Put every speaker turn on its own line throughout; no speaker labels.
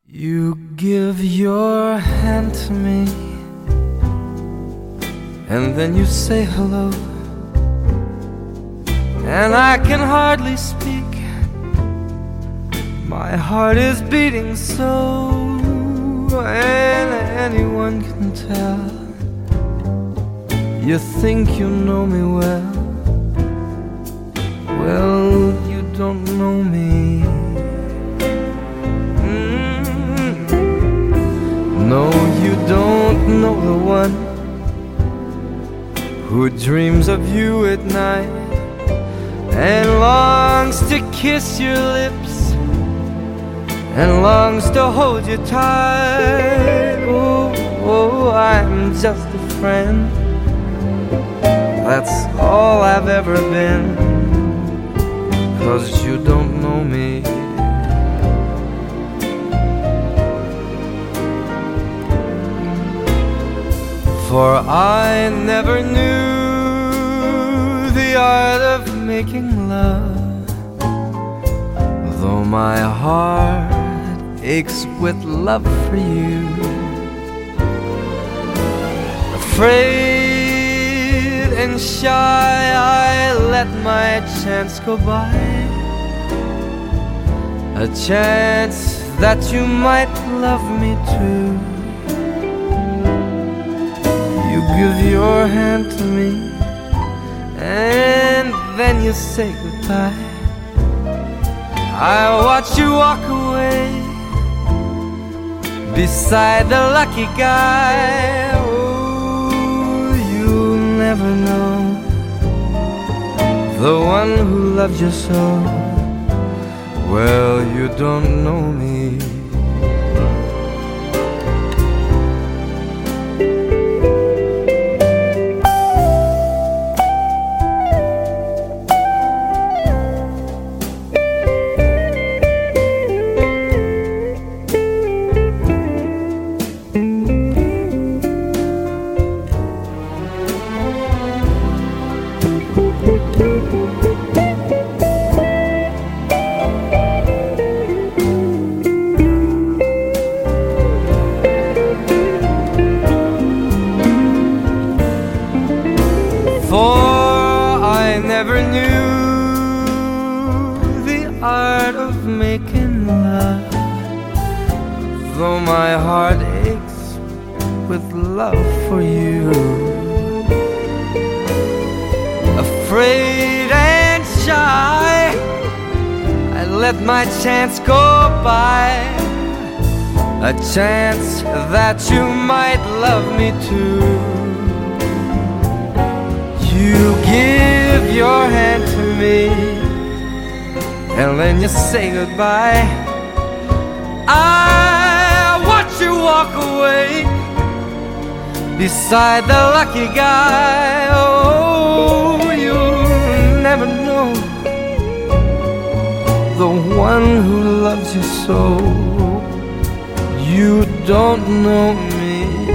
You give your hand to me, and then you say hello, and I can hardly speak. My heart is beating so, and anyone can tell. You think you know me well. Well, you don't know me. No, you don't know the one who dreams of you at night and longs to kiss your lips and longs to hold you tight. Oh, I'm just a friend. That's all I've ever been, 'cause you don't know me. For I never knew the art of making love, though my heart aches with love for you. Afraid and shy, I let my chance go by, a chance that you might love me too. You give your hand to me, and then you say goodbye. I watch you walk away beside the lucky guy. Oh, you'll never know the one who loved you so. Well, you don't know me. For I never knew the art of making love, though my heart aches with love for you. Afraid and shy, I let my chance go by, a chance that you might love me too. You give your hand to me, and then you say goodbye. I watch you walk away beside the lucky guy. Oh, you'll never know the one who loves you so. You don't know me.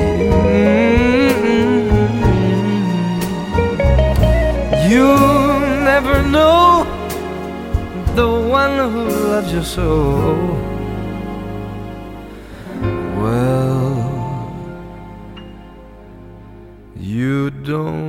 You'll never know the one who loves you so. Well, you don't